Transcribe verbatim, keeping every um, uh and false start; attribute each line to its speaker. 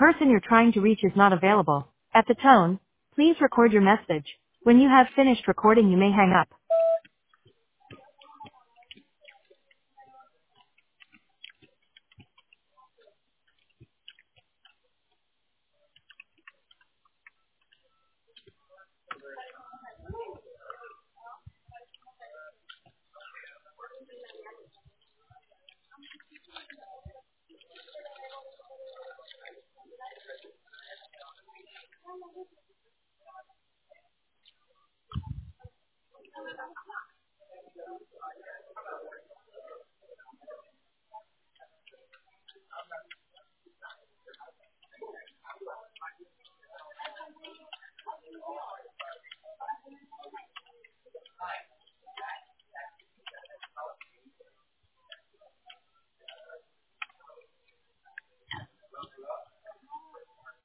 Speaker 1: person you're trying to reach is not available. At the tone, please record your message. When you have finished recording, you may hang up.